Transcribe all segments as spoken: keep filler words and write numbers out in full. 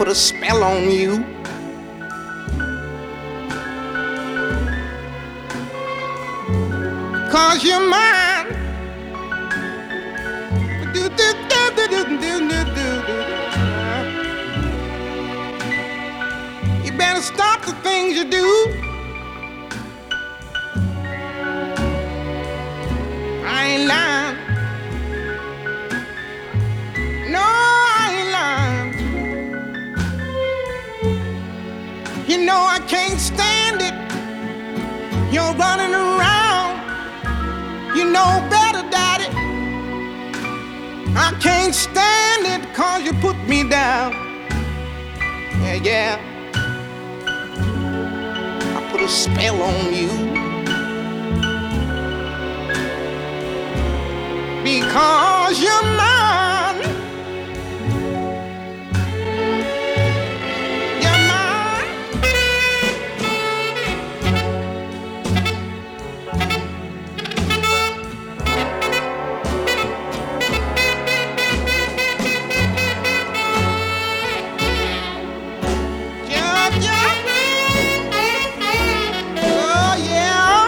put a spell on you. Cause you're mine. Do, do, do, do, do, do, do, do. You better stop the things you do. I ain't lying. No, I ain't lying. You know I can't stand it. You're running around. You know better, Daddy. I can't stand it cause you put me down. Yeah, yeah. I put a spell on you. Because you're mine. You're mine. Yeah, yeah. Oh, yeah.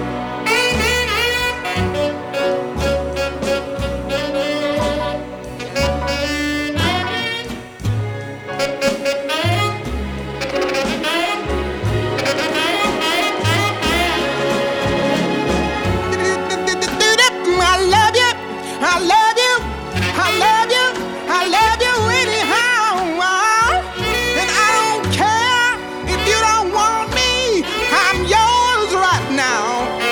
I love you, I love you, I love you, I love you anyhow. And I don't care if you don't want me, I'm yours right now.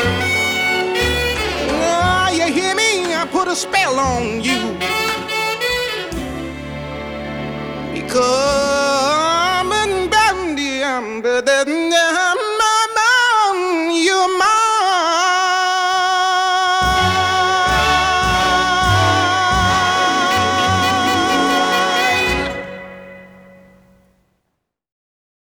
Oh, you hear me? I put a spell on you. Because